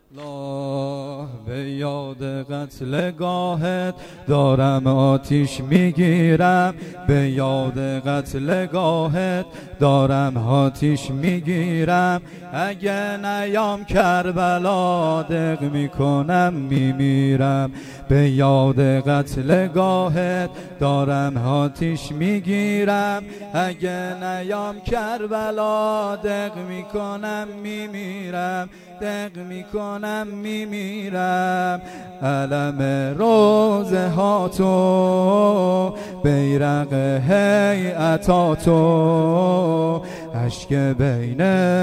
لا به یاد قتلگاهت دارم آتیش میگیرم، به یاد قتلگاهت دارم آتیش میگیرم. اگه نیام کربلا دق میکنم میمیرم، به یاد قتلگاهت دارم آتیش میگیرم. اگه نیام کربلا دق میکنم میمیرم، دق میکنم میمیرم. علم روزه ها تو، بیرق هیئتاتو، اشک بین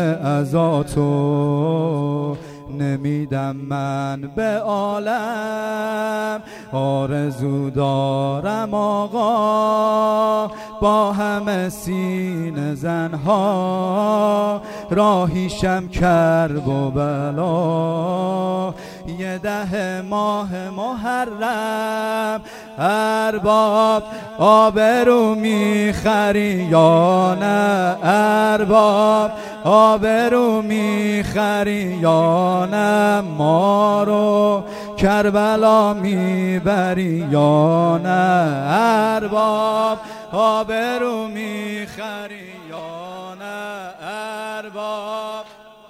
عزاتو، نمیدم من به عالم. آرزو دارم آقا با همه سینه زنها، راهیشم کرب و بلا. 10 ماه محرم ارباب آبرو میخری یا نه؟ ارباب آبرو میخری یا نه؟ ما رو کربلا میبری یا نه؟ ارباب آبرو میخری یا نه؟ ارباب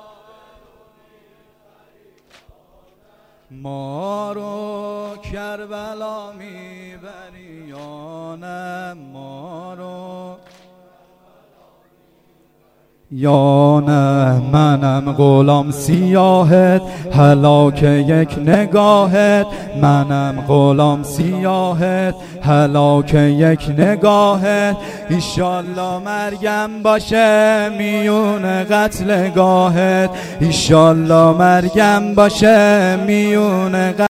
ما رو کربلا میبری یا نه؟ ما رو یا نه؟ منم غلام سیاهت، هلاک یک نگاهت. منم غلام سیاهت، هلاک یک نگاهت. ایشالله مرگم باشه میون قتلگاهت، ایشالله مرگم باشه میون